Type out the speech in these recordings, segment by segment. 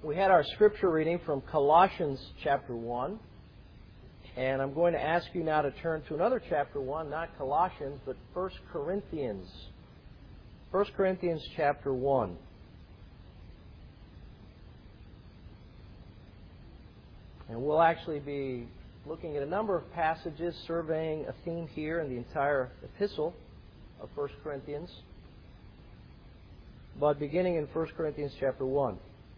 We had our scripture reading from Colossians chapter 1. And I'm going to ask you now to turn to another chapter 1, not Colossians, but 1 Corinthians. 1 Corinthians chapter 1. And we'll actually be looking at a number of passages, surveying a theme here in the entire epistle of 1 Corinthians. But beginning in 1 Corinthians chapter 1.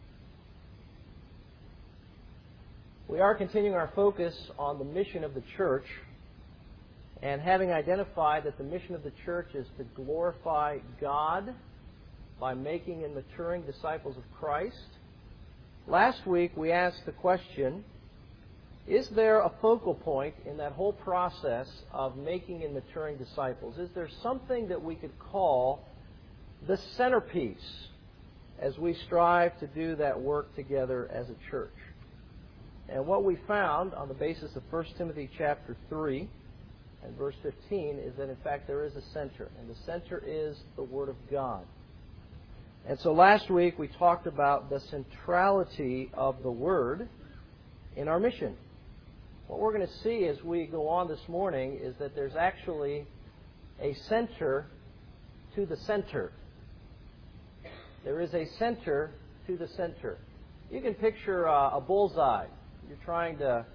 We are continuing our focus on the mission of the church, and having identified that the mission of the church is to glorify God by making and maturing disciples of Christ. Last week we asked the question, is there a focal point in that whole process of making and maturing disciples? Is there something that we could call the centerpiece as we strive to do that work together as a church? And what we found on the basis of 1 Timothy chapter 3 and verse 15 is that in fact there is a center, and the center is the Word of God. And so last week we talked about the centrality of the Word in our mission. What we're going to see as we go on this morning is that there's actually a center to the center. There is a center to the center. You can picture a bullseye. You're trying to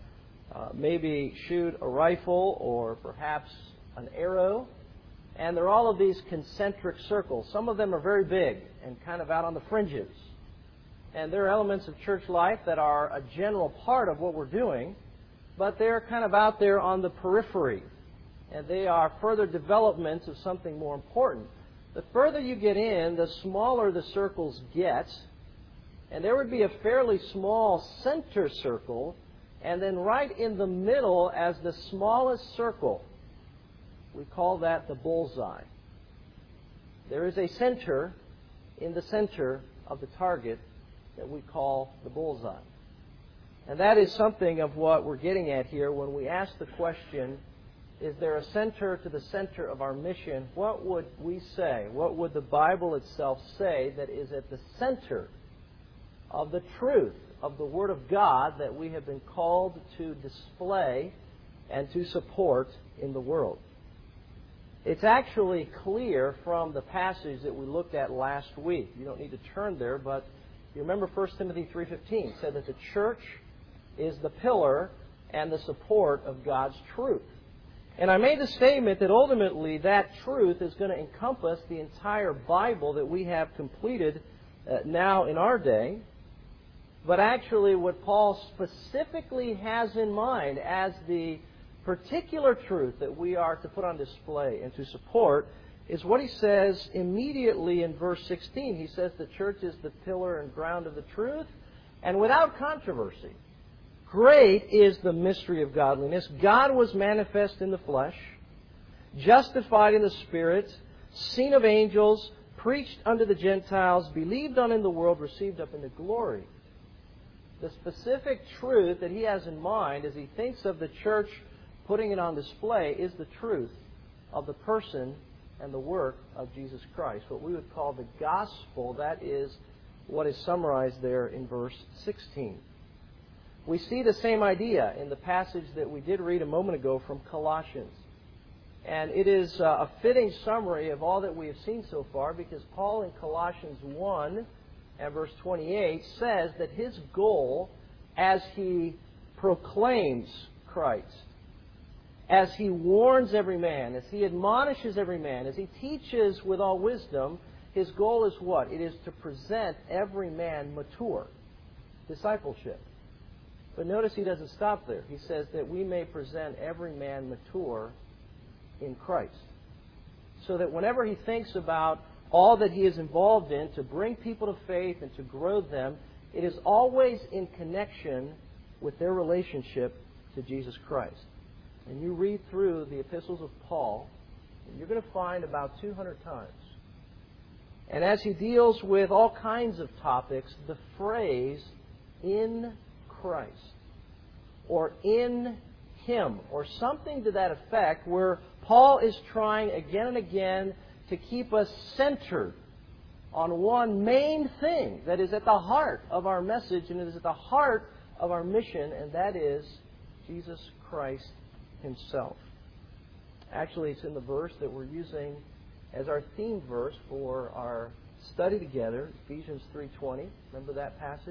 maybe shoot a rifle or perhaps an arrow, and there are all of these concentric circles. Some of them are very big and kind of out on the fringes. And there are elements of church life that are a general part of what we're doing, but they're kind of out there on the periphery, and they are further developments of something more important. The further you get in, the smaller the circles get. And there would be a fairly small center circle, and then right in the middle as the smallest circle, we call that the bullseye. There is a center in the center of the target that we call the bullseye. And that is something of what we're getting at here when we ask the question, is there a center to the center of our mission? What would we say? What would the Bible itself say that is at the center of the truth of the Word of God that we have been called to display and to support in the world? It's actually clear from the passage that we looked at last week. You don't need to turn there, but you remember 1 Timothy 3:15 said that the church is the pillar and the support of God's truth. And I made the statement that ultimately that truth is going to encompass the entire Bible that we have completed now in our day. But actually what Paul specifically has in mind as the particular truth that we are to put on display and to support is what he says immediately in verse 16. He says the church is the pillar and ground of the truth, and without controversy. Great is the mystery of godliness. God was manifest in the flesh, justified in the Spirit, seen of angels, preached unto the Gentiles, believed on in the world, received up into glory. The specific truth that he has in mind as he thinks of the church putting it on display is the truth of the person and the work of Jesus Christ. What we would call the gospel, that is what is summarized there in verse 16. We see the same idea in the passage that we did read a moment ago from Colossians. And it is a fitting summary of all that we have seen so far, because Paul in Colossians 1 and verse 28 says that his goal as he proclaims Christ, as he warns every man, as he admonishes every man, as he teaches with all wisdom, his goal is what? It is to present every man mature. Discipleship. But notice he doesn't stop there. He says that we may present every man mature in Christ. So that whenever he thinks about all that he is involved in to bring people to faith and to grow them, it is always in connection with their relationship to Jesus Christ. And you read through the epistles of Paul, and you're going to find about 200 times. And as he deals with all kinds of topics, the phrase, in Christ, or in Him, or something to that effect, where Paul is trying again and again to keep us centered on one main thing that is at the heart of our message and it is at the heart of our mission, and that is Jesus Christ Himself. Actually, it's in the verse that we're using as our theme verse for our study together, Ephesians 3:20. Remember that passage?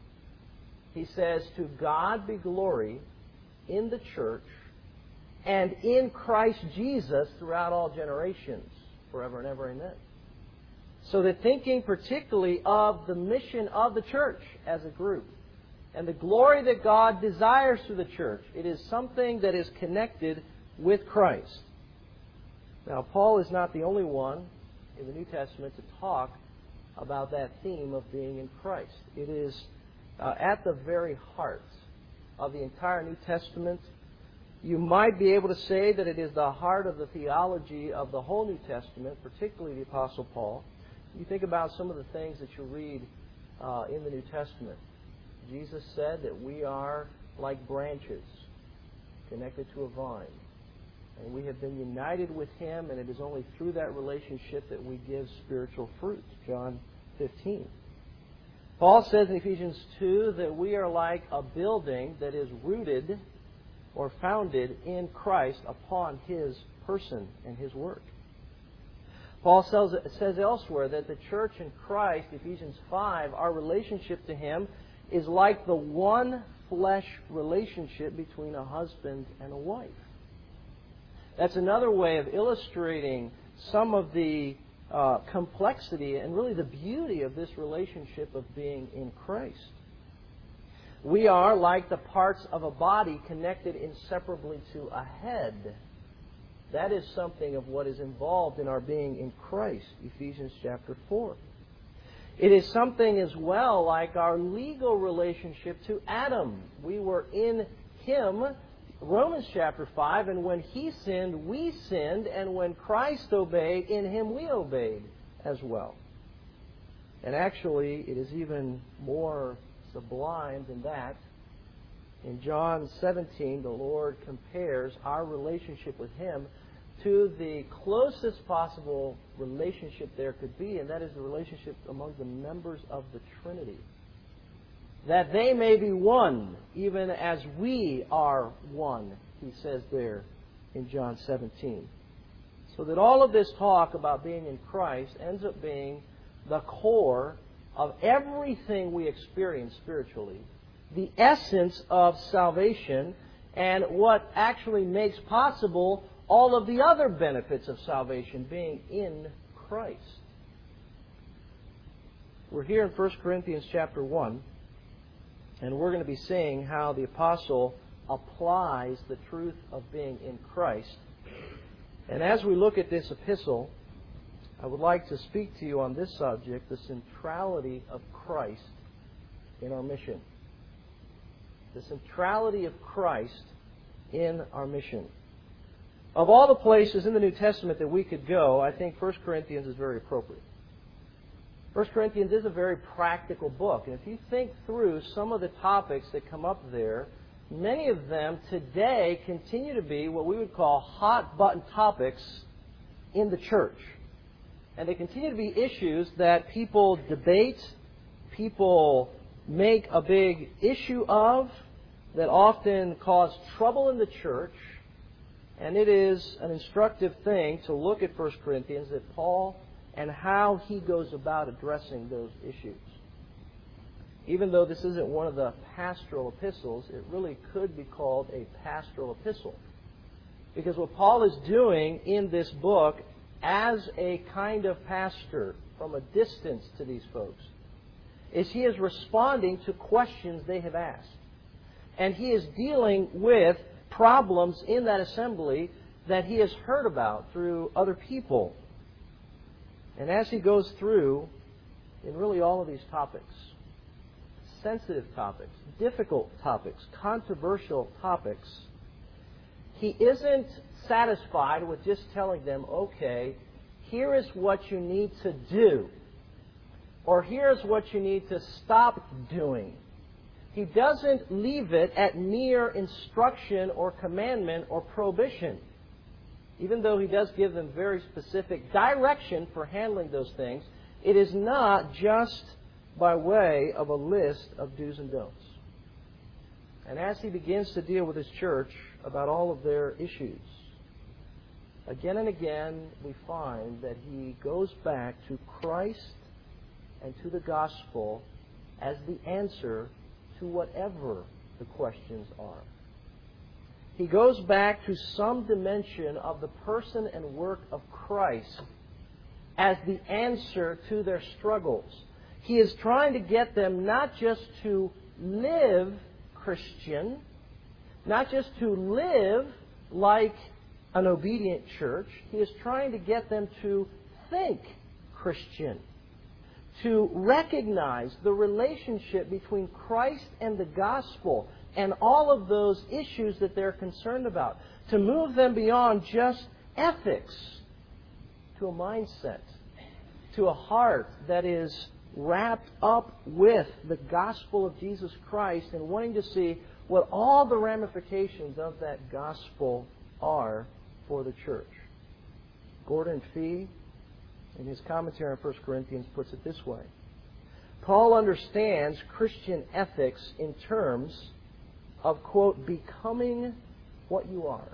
He says, "To God be glory in the church and in Christ Jesus throughout all generations, forever and ever, amen." So that thinking particularly of the mission of the church as a group and the glory that God desires through the church, it is something that is connected with Christ. Now, Paul is not the only one in the New Testament to talk about that theme of being in Christ. It is at the very heart of the entire New Testament. You might be able to say that it is the heart of the theology of the whole New Testament, particularly the Apostle Paul. You think about some of the things that you read in the New Testament. Jesus said that we are like branches connected to a vine. And we have been united with Him, and it is only through that relationship that we give spiritual fruit. John 15. Paul says in Ephesians 2 that we are like a building that is rooted or founded in Christ upon His person and His work. Paul says elsewhere that the church in Christ, Ephesians 5, our relationship to Him is like the one flesh relationship between a husband and a wife. That's another way of illustrating some of the complexity and really the beauty of this relationship of being in Christ. We are like the parts of a body connected inseparably to a head. That is something of what is involved in our being in Christ, Ephesians chapter 4. It is something as well like our legal relationship to Adam. We were in him, Romans chapter 5, and when he sinned, we sinned, and when Christ obeyed, in him we obeyed as well. And actually, it is even more sublime than that. In John 17, the Lord compares our relationship with Him to the closest possible relationship there could be, and that is the relationship among the members of the Trinity. That they may be one, even as we are one, He says there in John 17. So that all of this talk about being in Christ ends up being the core of everything we experience spiritually, the essence of salvation, and what actually makes possible all of the other benefits of salvation, being in Christ. We're here in 1 Corinthians chapter 1, and we're going to be seeing how the apostle applies the truth of being in Christ. And as we look at this epistle, I would like to speak to you on this subject, the centrality of Christ in our mission. The centrality of Christ in our mission. Of all the places in the New Testament that we could go, I think 1 Corinthians is very appropriate. 1 Corinthians is a very practical book. And if you think through some of the topics that come up there, many of them today continue to be what we would call hot-button topics in the church. And they continue to be issues that people debate, people make a big issue of, that often cause trouble in the church. And it is an instructive thing to look at 1 Corinthians, that Paul and how he goes about addressing those issues. Even though this isn't one of the pastoral epistles, it really could be called a pastoral epistle. Because what Paul is doing in this book as a kind of pastor from a distance to these folks is he is responding to questions they have asked. And he is dealing with problems in that assembly that he has heard about through other people. And as he goes through in really all of these topics, sensitive topics, difficult topics, controversial topics, he isn't satisfied with just telling them, okay, here is what you need to do, or here's what you need to stop doing. He doesn't leave it at mere instruction or commandment or prohibition, even though he does give them very specific direction for handling those things. It is not just by way of a list of do's and don'ts. And as he begins to deal with his church about all of their issues, again and again we find that he goes back to Christ and to the gospel as the answer to whatever the questions are. He goes back to some dimension of the person and work of Christ as the answer to their struggles. He is trying to get them not just to live Christian, not just to live like an obedient church. He is trying to get them to think Christian, to recognize the relationship between Christ and the gospel and all of those issues that they're concerned about, to move them beyond just ethics to a mindset, to a heart that is wrapped up with the gospel of Jesus Christ and wanting to see what all the ramifications of that gospel are for the church. Gordon Fee, in his commentary on 1 Corinthians, puts it this way. Paul understands Christian ethics in terms of, quote, becoming what you are.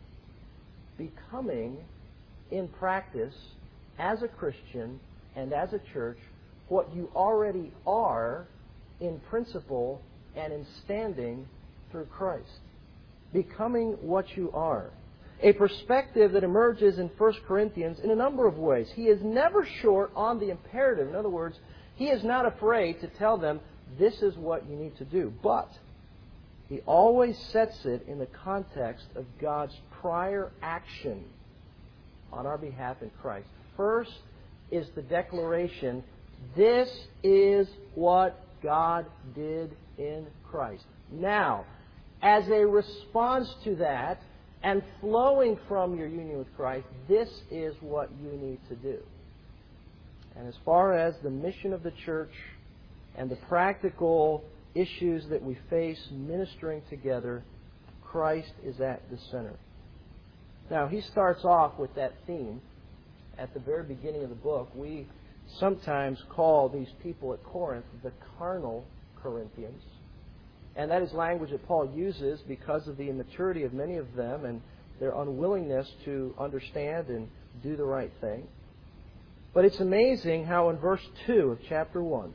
Becoming, in practice, as a Christian and as a church, what you already are in principle and in standing through Christ. Becoming what you are. A perspective that emerges in 1 Corinthians in a number of ways. He is never short on the imperative. In other words, he is not afraid to tell them, this is what you need to do. But he always sets it in the context of God's prior action on our behalf in Christ. First is the declaration, this is what God did in Christ. Now, as a response to that, and flowing from your union with Christ, this is what you need to do. And as far as the mission of the church and the practical issues that we face ministering together, Christ is at the center. Now, he starts off with that theme at the very beginning of the book. We sometimes call these people at Corinth the carnal Corinthians. And that is language that Paul uses because of the immaturity of many of them and their unwillingness to understand and do the right thing. But it's amazing how in verse 2 of chapter 1,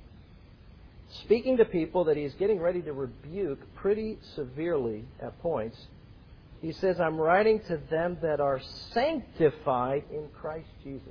speaking to people that he's getting ready to rebuke pretty severely at points, he says, I'm writing to them that are sanctified in Christ Jesus.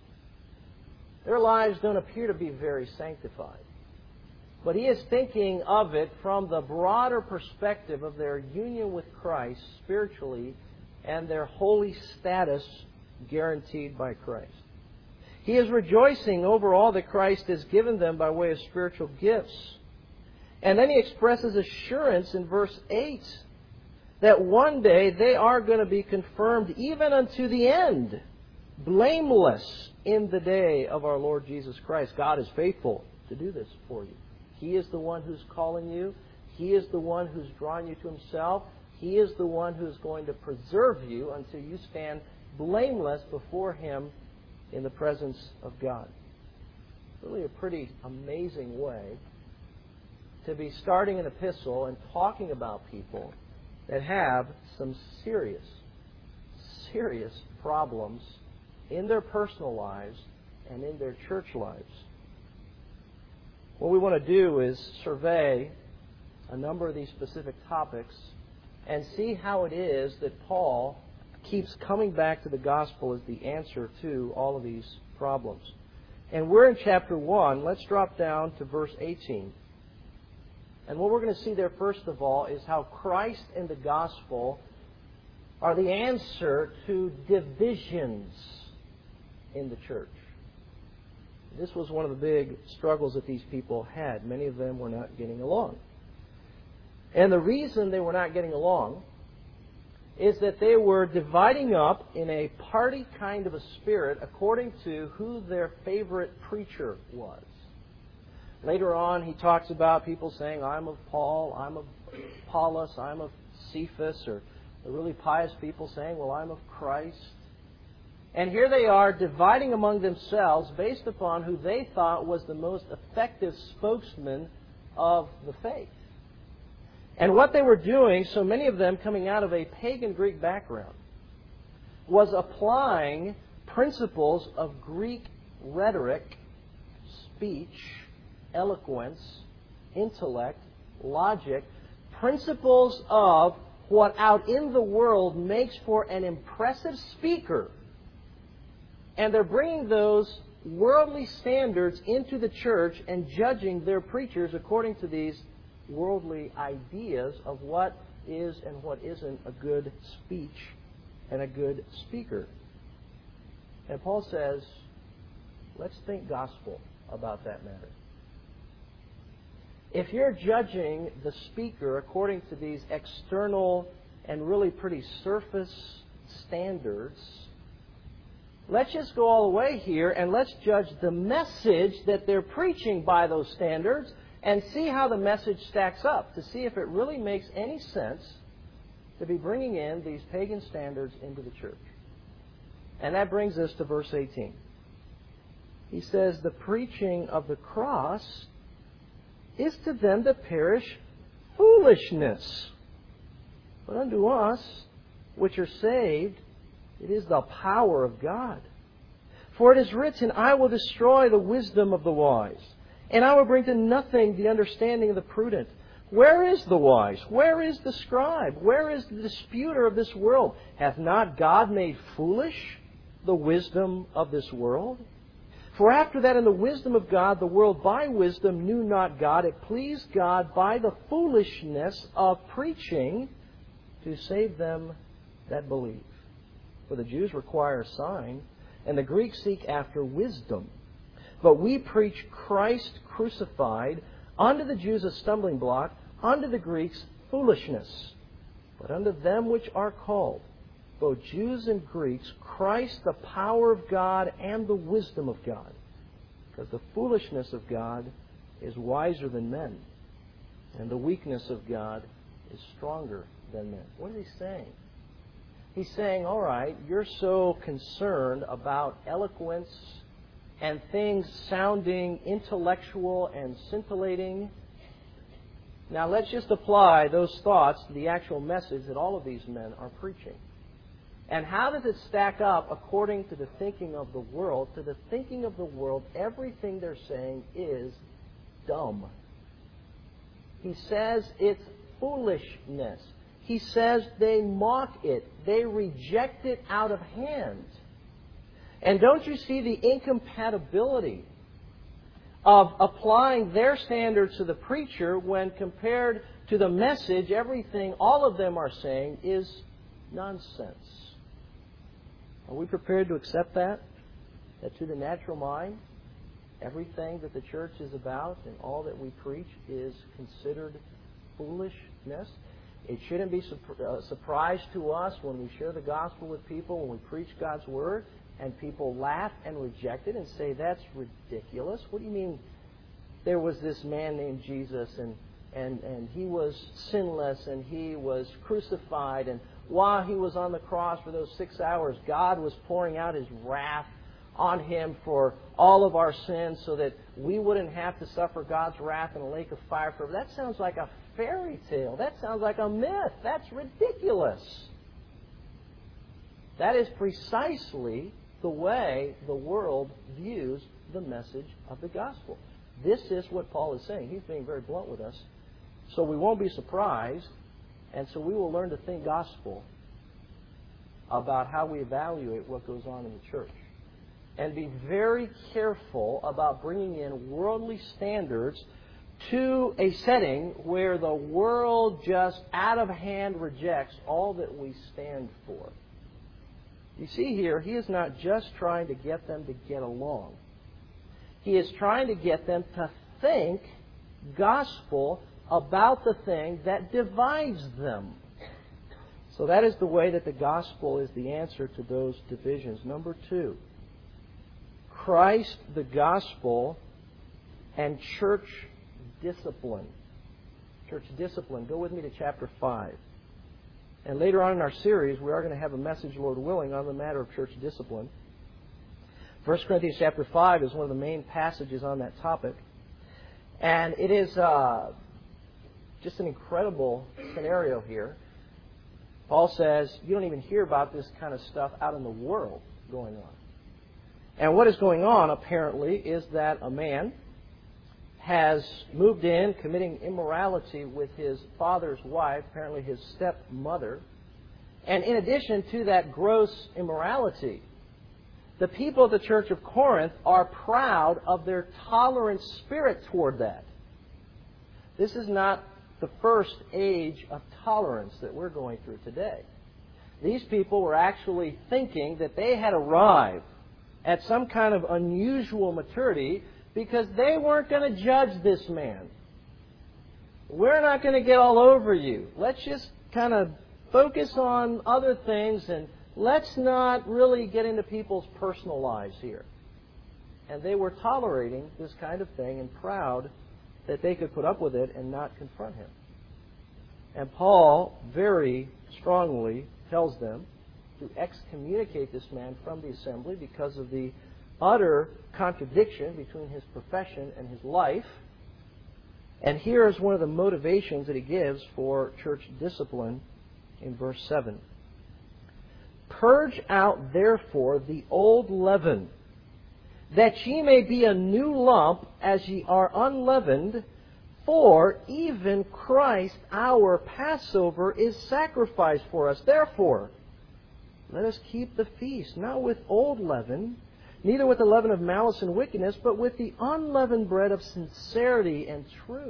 Their lives don't appear to be very sanctified. But he is thinking of it from the broader perspective of their union with Christ spiritually and their holy status guaranteed by Christ. He is rejoicing over all that Christ has given them by way of spiritual gifts. And then he expresses assurance in verse 8 that one day they are going to be confirmed even unto the end, blameless in the day of our Lord Jesus Christ. God is faithful to do this for you. He is the one who's calling you. He is the one who's drawing you to himself. He is the one who's going to preserve you until you stand blameless before him in the presence of God. Really a pretty amazing way to be starting an epistle and talking about people that have some serious problems in their personal lives and in their church lives. What we want to do is survey a number of these specific topics and see how it is that Paul keeps coming back to the gospel as the answer to all of these problems. And we're in chapter 1. Let's drop down to verse 18. And what we're going to see there, first of all, is how Christ and the gospel are the answer to divisions in the church. This was one of the big struggles that these people had. Many of them were not getting along. And the reason they were not getting along is that they were dividing up in a party kind of a spirit according to who their favorite preacher was. Later on, he talks about people saying, I'm of Paul, I'm of Apollos, I'm of Cephas, or the really pious people saying, well, I'm of Christ. And here they are dividing among themselves based upon who they thought was the most effective spokesman of the faith. And what they were doing, so many of them coming out of a pagan Greek background, was applying principles of Greek rhetoric, speech, eloquence, intellect, logic, principles of what out in the world makes for an impressive speaker. And they're bringing those worldly standards into the church and judging their preachers according to these worldly ideas of what is and what isn't a good speech and a good speaker. And Paul says, let's think gospel about that matter. If you're judging the speaker according to these external and really pretty surface standards, let's just go all the way here and let's judge the message that they're preaching by those standards and see how the message stacks up, to see if it really makes any sense to be bringing in these pagan standards into the church. And that brings us to verse 18. He says, the preaching of the cross is to them that perish foolishness. But unto us, which are saved, it is the power of God. For it is written, I will destroy the wisdom of the wise, and I will bring to nothing the understanding of the prudent. Where is the wise? Where is the scribe? Where is the disputer of this world? Hath not God made foolish the wisdom of this world? For after that in the wisdom of God, the world by wisdom knew not God. It pleased God by the foolishness of preaching to save them that believe. For the Jews require a sign, and the Greeks seek after wisdom. But we preach Christ crucified, unto the Jews a stumbling block, unto the Greeks foolishness. But unto them which are called, both Jews and Greeks, Christ the power of God and the wisdom of God. Because the foolishness of God is wiser than men, and the weakness of God is stronger than men. What is he saying? He's saying, all right, you're so concerned about eloquence and things sounding intellectual and scintillating. Now let's just apply those thoughts to the actual message that all of these men are preaching. And how does it stack up according to the thinking of the world? To the thinking of the world, everything they're saying is dumb. He says it's foolishness. He says they mock it. They reject it out of hand. And don't you see the incompatibility of applying their standards to the preacher when compared to the message? Everything all of them are saying is nonsense. Are we prepared to accept that? That to the natural mind, everything that the church is about and all that we preach is considered foolishness? It shouldn't be a surprise to us when we share the gospel with people, when we preach God's Word, and people laugh and reject it and say, that's ridiculous. What do you mean there was this man named Jesus and he was sinless and he was crucified, and while he was on the cross for those 6 hours, God was pouring out His wrath on Him for all of our sins so that we wouldn't have to suffer God's wrath in a lake of fire forever. That sounds like a fairy tale. That sounds like a myth. That's ridiculous. That is precisely the way the world views the message of the gospel. This is what Paul is saying. He's being very blunt with us. So we won't be surprised, and so we will learn to think gospel about how we evaluate what goes on in the church. And be very careful about bringing in worldly standards to a setting where the world just out of hand rejects all that we stand for. You see here, he is not just trying to get them to get along. He is trying to get them to think gospel about the thing that divides them. So that is the way that the gospel is the answer to those divisions. Number 2, Christ, the gospel, and church discipline. Church discipline. Go with me to chapter 5. And later on in our series, we are going to have a message, Lord willing, on the matter of church discipline. 1 Corinthians chapter 5 is one of the main passages on that topic. And it is just an incredible scenario here. Paul says, you don't even hear about this kind of stuff out in the world going on. And what is going on, apparently, is that a man has moved in, committing immorality with his father's wife, apparently his stepmother. And in addition to that gross immorality, the people of the church of Corinth are proud of their tolerant spirit toward that. This is not the first age of tolerance that we're going through today. These people were actually thinking that they had arrived at some kind of unusual maturity because they weren't going to judge this man. We're not going to get all over you. Let's just kind of focus on other things and let's not really get into people's personal lives here. And they were tolerating this kind of thing and proud that they could put up with it and not confront him. And Paul very strongly tells them to excommunicate this man from the assembly because of the utter contradiction between his profession and his life. And here is one of the motivations that he gives for church discipline in verse 7. Purge out, therefore, the old leaven, that ye may be a new lump, as ye are unleavened. For even Christ our Passover is sacrificed for us. Therefore, let us keep the feast, not with old leaven, neither with the leaven of malice and wickedness, but with the unleavened bread of sincerity and truth.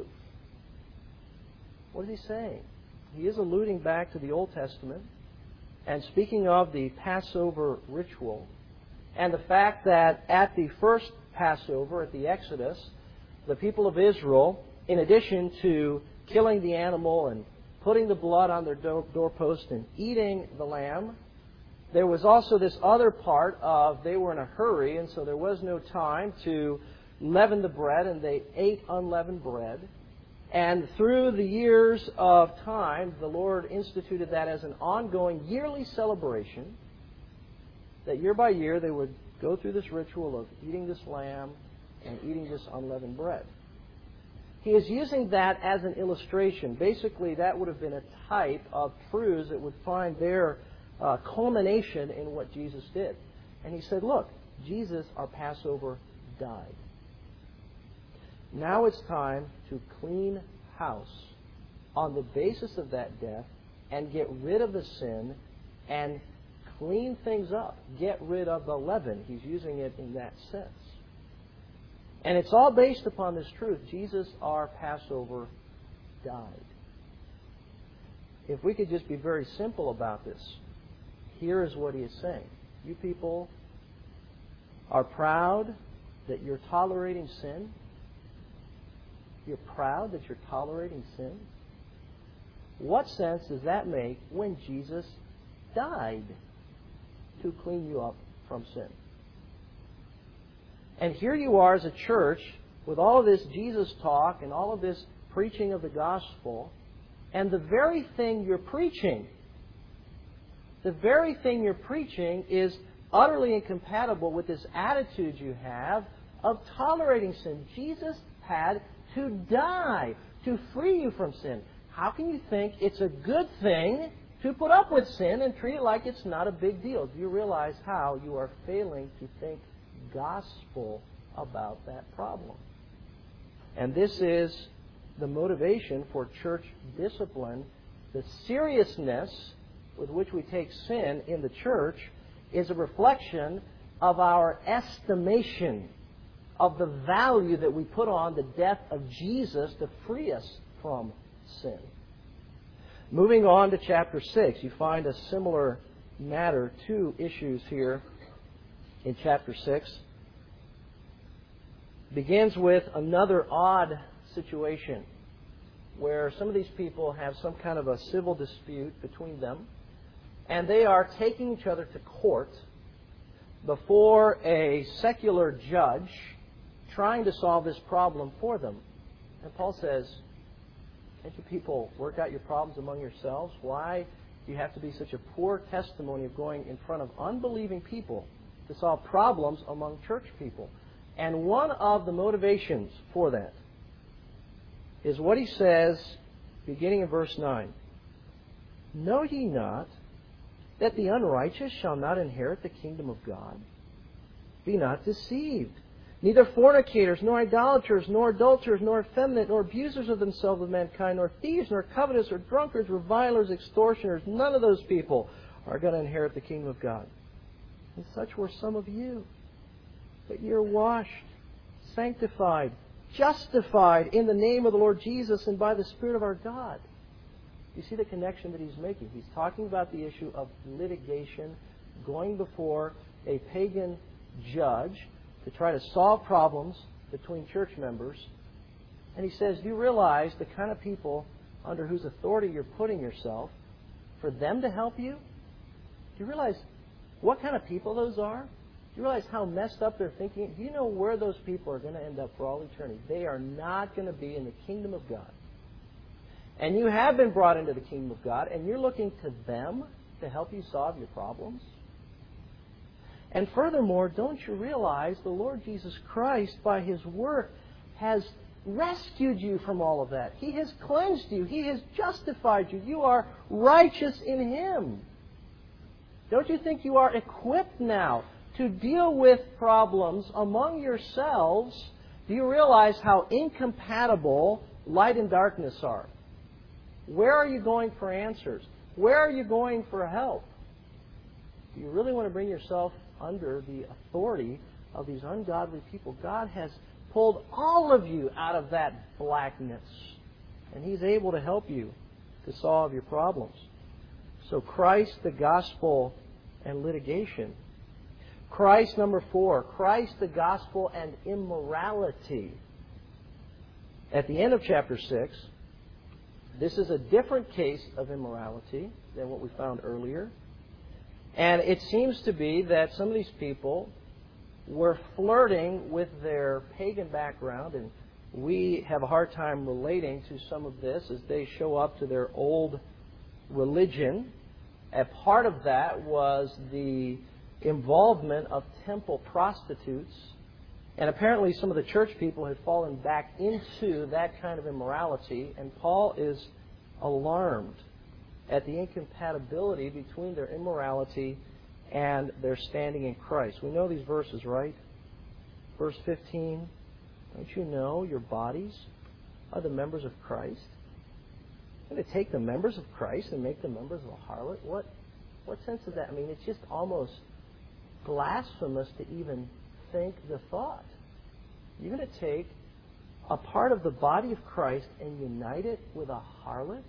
What is he saying? He is alluding back to the Old Testament and speaking of the Passover ritual and the fact that at the first Passover, at the Exodus, the people of Israel, in addition to killing the animal and putting the blood on their doorpost and eating the lamb, there was also this other part of they were in a hurry, and so there was no time to leaven the bread, and they ate unleavened bread. And through the years of time, the Lord instituted that as an ongoing yearly celebration, that year by year they would go through this ritual of eating this lamb and eating this unleavened bread. He is using that as an illustration. Basically, that would have been a type of truths that would find their culmination in what Jesus did. And he said, look, Jesus, our Passover, died. Now it's time to clean house on the basis of that death and get rid of the sin and clean things up. Get rid of the leaven. He's using it in that sense. And it's all based upon this truth. Jesus, our Passover, died. If we could just be very simple about this, here is what he is saying. You people are proud that you're tolerating sin. You're proud that you're tolerating sin. What sense does that make when Jesus died to clean you up from sin? And here you are as a church with all of this Jesus talk and all of this preaching of the gospel, and the very thing you're preaching is utterly incompatible with this attitude you have of tolerating sin. Jesus had to die to free you from sin. How can you think it's a good thing to put up with sin and treat it like it's not a big deal? Do you realize how you are failing to think gospel about that problem? And this is the motivation for church discipline. The seriousness with which we take sin in the church is a reflection of our estimation of the value that we put on the death of Jesus to free us from sin. Moving on to chapter 6, you find a similar matter, two issues here in chapter 6. Begins with another odd situation where some of these people have some kind of a civil dispute between them, and they are taking each other to court before a secular judge trying to solve this problem for them. And Paul says, can't you people work out your problems among yourselves? Why do you have to be such a poor testimony of going in front of unbelieving people to solve problems among church people. And one of the motivations for that is what he says beginning in verse 9. Know ye not that the unrighteous shall not inherit the kingdom of God? Be not deceived. Neither fornicators, nor idolaters, nor adulterers, nor effeminate, nor abusers of themselves of mankind, nor thieves, nor covetous, or drunkards, revilers, extortioners, none of those people are going to inherit the kingdom of God. And such were some of you. But you're washed, sanctified, justified in the name of the Lord Jesus and by the Spirit of our God. You see the connection that he's making. He's talking about the issue of litigation, going before a pagan judge to try to solve problems between church members. And he says, do you realize the kind of people under whose authority you're putting yourself for them to help you? Do you realize what kind of people those are? Do you realize how messed up they're thinking? Do you know where those people are going to end up for all eternity? They are not going to be in the kingdom of God. And you have been brought into the kingdom of God, and you're looking to them to help you solve your problems? And furthermore, don't you realize the Lord Jesus Christ, by His work, has rescued you from all of that? He has cleansed you. He has justified you. You are righteous in Him. Don't you think you are equipped now to deal with problems among yourselves? Do you realize how incompatible light and darkness are? Where are you going for answers? Where are you going for help? Do you really want to bring yourself under the authority of these ungodly people? God has pulled all of you out of that blackness, and He's able to help you to solve your problems. So Christ, the gospel, and litigation. Christ, number 4, Christ, the gospel, and immorality. At the end of chapter 6, this is a different case of immorality than what we found earlier. And it seems to be that some of these people were flirting with their pagan background, and we have a hard time relating to some of this as they show up to their old religion. A part of that was the involvement of temple prostitutes. And apparently some of the church people had fallen back into that kind of immorality, and Paul is alarmed at the incompatibility between their immorality and their standing in Christ. We know these verses, right? Verse 15, don't you know your bodies are the members of Christ? You're going to take the members of Christ and make them members of a harlot? What sense is that? I mean, it's just almost blasphemous to even think the thought. You're going to take a part of the body of Christ and unite it with a harlot?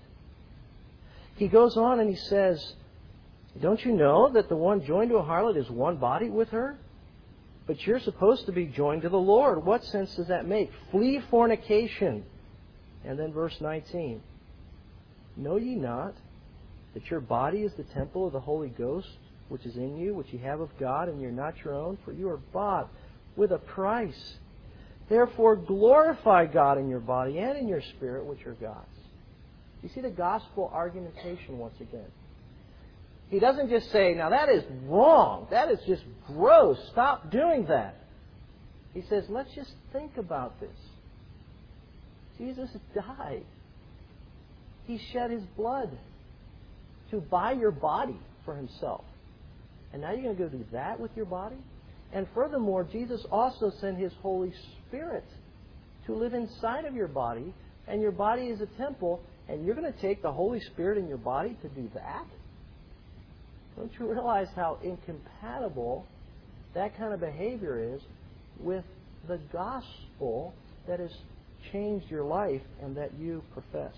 He goes on and he says, don't you know that the one joined to a harlot is one body with her? But you're supposed to be joined to the Lord. What sense does that make? Flee fornication. And then verse 19. Know ye not that your body is the temple of the Holy Ghost, which is in you, which ye have of God, and you're not your own? For you are bought with a price. Therefore glorify God in your body and in your spirit, which are God's. You see the gospel argumentation once again. He doesn't just say, now that is wrong. That is just gross. Stop doing that. He says, let's just think about this. Jesus died. He shed His blood to buy your body for Himself. And now you're going to go do that with your body? And furthermore, Jesus also sent His Holy Spirit to live inside of your body, and your body is a temple, and you're going to take the Holy Spirit in your body to do that? Don't you realize how incompatible that kind of behavior is with the gospel that has changed your life and that you profess?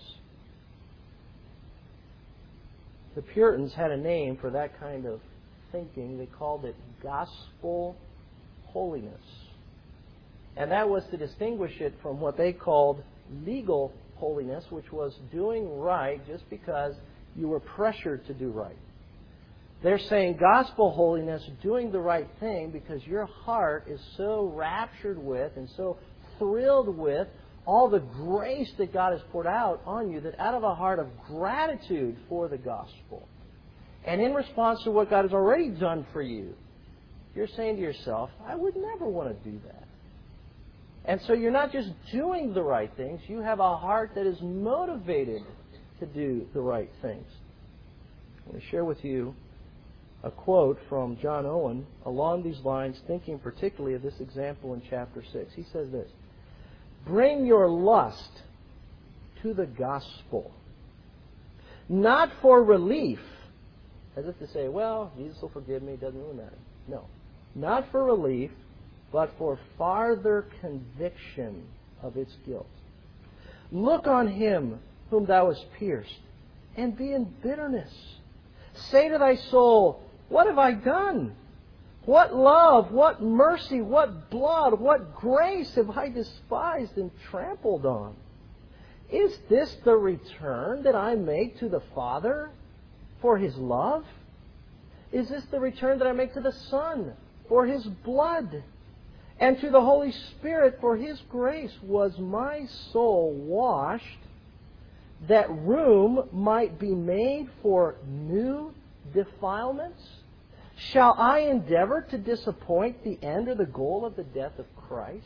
The Puritans had a name for that kind of thinking. They called it gospel holiness. And that was to distinguish it from what they called legal holiness, which was doing right just because you were pressured to do right. They're saying gospel holiness, doing the right thing because your heart is so raptured with and so thrilled with all the grace that God has poured out on you, that out of a heart of gratitude for the gospel, and in response to what God has already done for you, you're saying to yourself, I would never want to do that. And so you're not just doing the right things, you have a heart that is motivated to do the right things. I'm going to share with you a quote from John Owen along these lines, thinking particularly of this example in chapter 6. He says this, bring your lust to the gospel, not for relief, as if to say, well, Jesus will forgive me, it doesn't really matter. No, not for relief, but for farther conviction of its guilt. Look on him whom thou hast pierced, and be in bitterness. Say to thy soul, what have I done? What love, what mercy, what blood, what grace have I despised and trampled on? Is this the return that I make to the Father for His love? Is this the return that I make to the Son for His blood? And to the Holy Spirit for His grace? Was my soul washed that room might be made for new defilements? Shall I endeavor to disappoint the end or the goal of the death of Christ?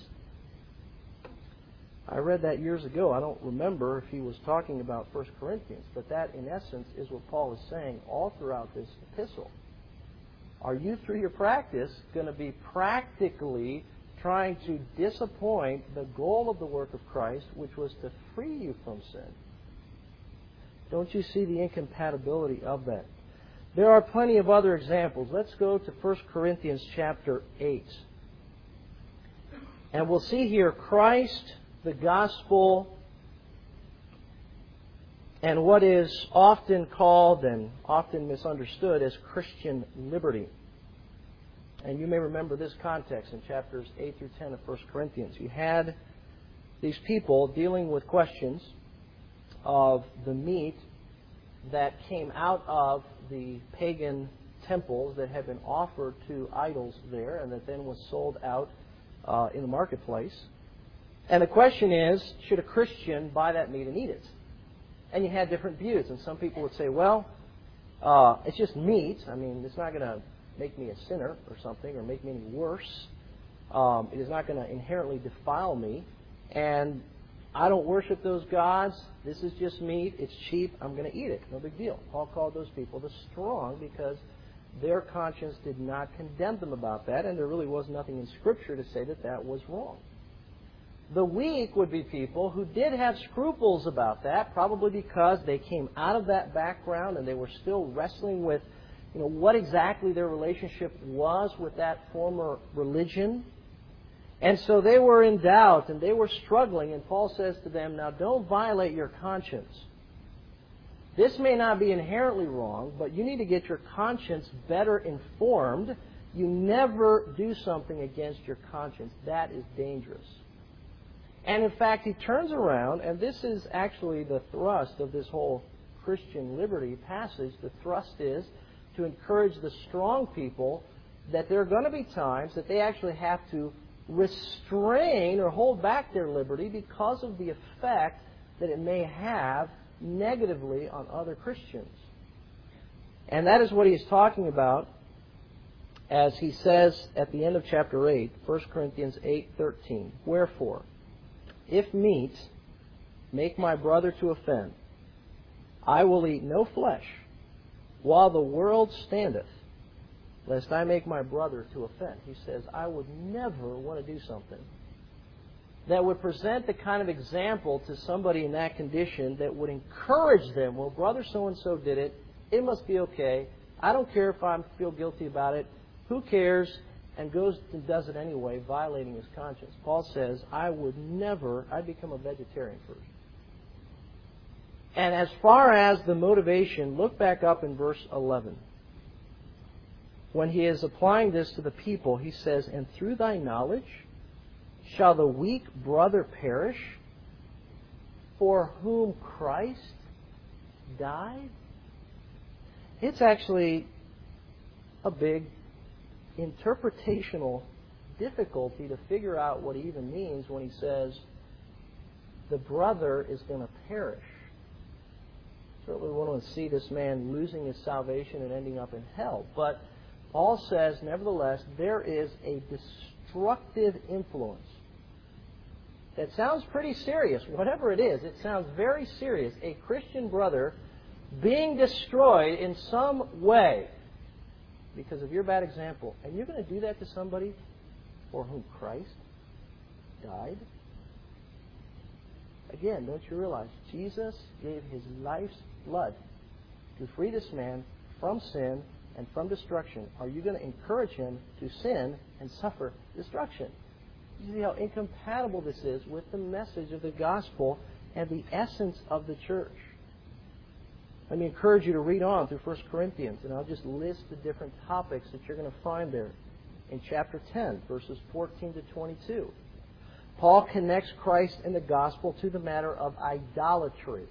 I read that years ago. I don't remember if he was talking about 1 Corinthians, but that, in essence, is what Paul is saying all throughout this epistle. Are you, through your practice, going to be practically trying to disappoint the goal of the work of Christ, which was to free you from sin? Don't you see the incompatibility of that? There are plenty of other examples. Let's go to 1 Corinthians chapter 8. And we'll see here Christ, the gospel, and what is often called and often misunderstood as Christian liberty. And you may remember this context in chapters 8 through 10 of 1 Corinthians. You had these people dealing with questions of the meat that came out of the pagan temples that had been offered to idols there and that then was sold out in the marketplace. And the question is, should a Christian buy that meat and eat it? And you had different views. And some people would say, well, it's just meat. I mean, it's not going to make me a sinner or something or make me any worse. It is not going to inherently defile me. And I don't worship those gods. This is just meat. It's cheap. I'm going to eat it. No big deal. Paul called those people the strong because their conscience did not condemn them about that, and there really was nothing in Scripture to say that that was wrong. The weak would be people who did have scruples about that, probably because they came out of that background and they were still wrestling with, what exactly their relationship was with that former religion. And so they were in doubt and they were struggling, and Paul says to them, now don't violate your conscience. This may not be inherently wrong, but you need to get your conscience better informed. You never do something against your conscience. That is dangerous. And in fact, he turns around, and this is actually the thrust of this whole Christian liberty passage. The thrust is to encourage the strong people that there are going to be times that they actually have to restrain or hold back their liberty because of the effect that it may have negatively on other Christians. And that is what he is talking about as he says at the end of chapter 8, 1 Corinthians 8:13. Wherefore, if meat make my brother to offend, I will eat no flesh while the world standeth, lest I make my brother to offend. He says, I would never want to do something that would present the kind of example to somebody in that condition that would encourage them, well, brother so-and-so did it, it must be okay, I don't care if I feel guilty about it, who cares, and goes and does it anyway, violating his conscience. Paul says, I'd become a vegetarian first. And as far as the motivation, look back up in verse 11. When he is applying this to the people, he says, and through thy knowledge shall the weak brother perish, for whom Christ died? It's actually a big interpretational difficulty to figure out what he even means when he says the brother is going to perish. Certainly we want to see this man losing his salvation and ending up in hell. But Paul says, nevertheless, there is a destructive influence. That sounds pretty serious. Whatever it is, it sounds very serious. A Christian brother being destroyed in some way because of your bad example. And you're going to do that to somebody for whom Christ died? Again, don't you realize Jesus gave His life's blood to free this man from sin and from destruction? Are you going to encourage him to sin and suffer destruction? You see how incompatible this is with the message of the gospel and the essence of the church. Let me encourage you to read on through 1 Corinthians, and I'll just list the different topics that you're going to find there. In chapter 10, verses 14 to 22, Paul connects Christ and the gospel to the matter of idolatry.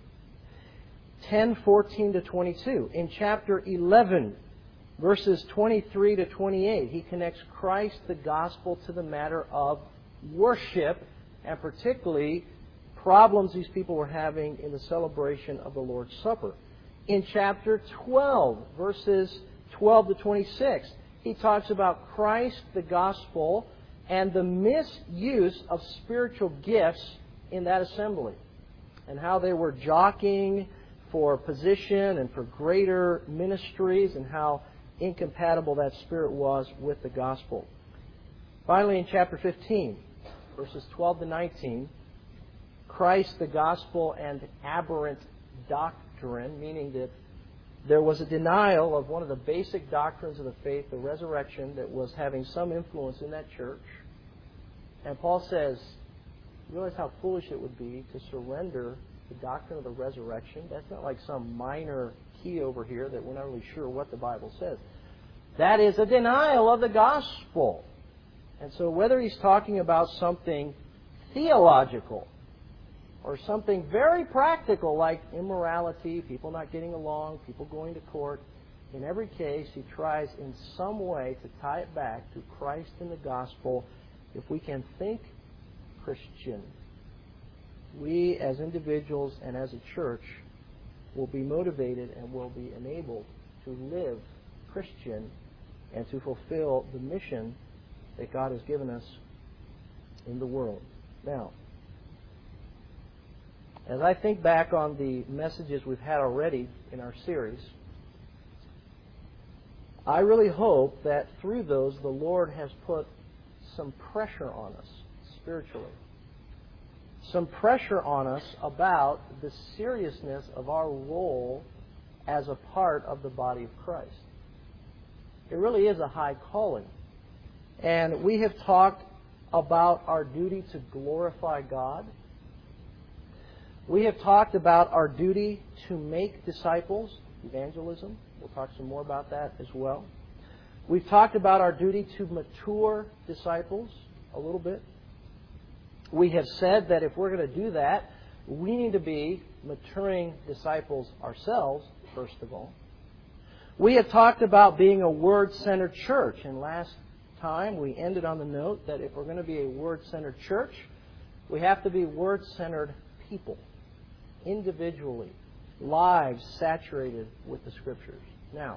10:14 to 22. In chapter 11, verses 23 to 28, he connects Christ, the gospel, to the matter of worship, and particularly problems these people were having in the celebration of the Lord's Supper. In chapter 12, verses 12 to 26, he talks about Christ, the gospel, and the misuse of spiritual gifts in that assembly, and how they were jockeying for position and for greater ministries, and how incompatible that spirit was with the gospel. Finally, in chapter 15, verses 12 to 19, Christ, the gospel, and aberrant doctrine, meaning that there was a denial of one of the basic doctrines of the faith, the resurrection, that was having some influence in that church. And Paul says, you realize how foolish it would be to surrender the doctrine of the resurrection? That's not like some minor key over here that we're not really sure what the Bible says. That is a denial of the gospel. And so whether he's talking about something theological or something very practical like immorality, people not getting along, people going to court, in every case he tries in some way to tie it back to Christ and the gospel. If we can think Christian, we as individuals and as a church will be motivated and will be enabled to live Christian and to fulfill the mission that God has given us in the world. Now, as I think back on the messages we've had already in our series, I really hope that through those the Lord has put some pressure on us spiritually. Some pressure on us about the seriousness of our role as a part of the body of Christ. It really is a high calling. And we have talked about our duty to glorify God. We have talked about our duty to make disciples, evangelism. We'll talk some more about that as well. We've talked about our duty to mature disciples a little bit. We have said that if we're going to do that, we need to be maturing disciples ourselves, first of all. We have talked about being a Word-centered church, and last time we ended on the note that if we're going to be a Word-centered church, we have to be Word-centered people, individually, lives saturated with the Scriptures. Now,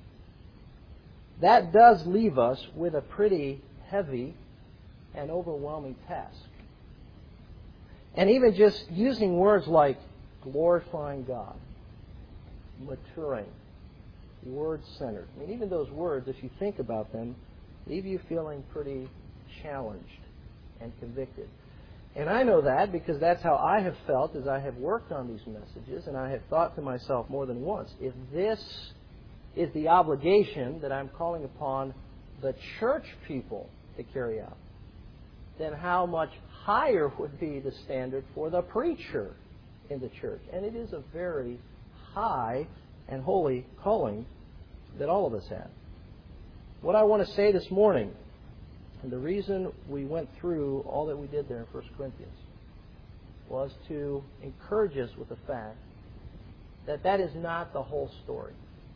that does leave us with a pretty heavy and overwhelming task. And even just using words like glorifying God, maturing, Word-centered. I mean, even those words, if you think about them, leave you feeling pretty challenged and convicted. And I know that because that's how I have felt as I have worked on these messages, and I have thought to myself more than once, if this is the obligation that I'm calling upon the church people to carry out, then how much higher would be the standard for the preacher in the church? And it is a very high and holy calling that all of us have. What I want to say this morning, and the reason we went through all that we did there in 1 Corinthians, was to encourage us with the fact that that is not the whole story.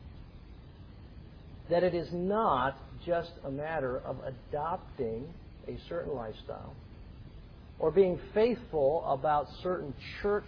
That it is not just a matter of adopting a certain lifestyle or being faithful about certain church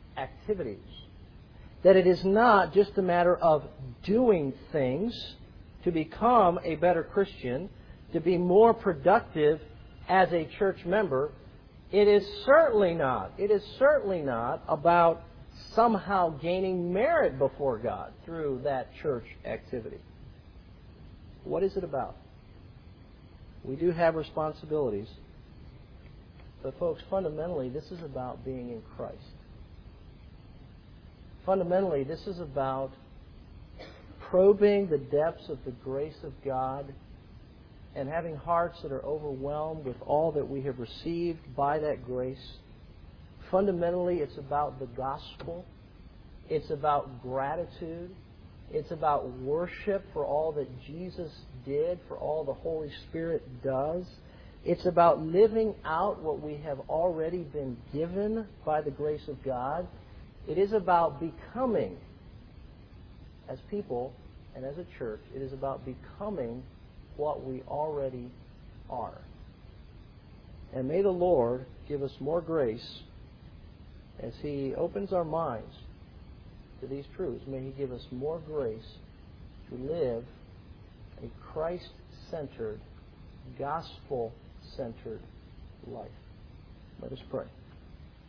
activities. That it is not just a matter of doing things to become a better Christian, to be more productive as a church member, it is certainly not about somehow gaining merit before God through that church activity. What is it about? We do have responsibilities, but folks, fundamentally, this is about being in Christ. Fundamentally, this is about probing the depths of the grace of God and having hearts that are overwhelmed with all that we have received by that grace. Fundamentally, it's about the gospel. It's about gratitude. It's about worship for all that Jesus did, for all the Holy Spirit does. It's about living out what we have already been given by the grace of God. It is about becoming, as people and as a church, it is about becoming what we already are. And may the Lord give us more grace as He opens our minds to these truths. May He give us more grace to live a Christ-centered, gospel-centered life. Let us pray.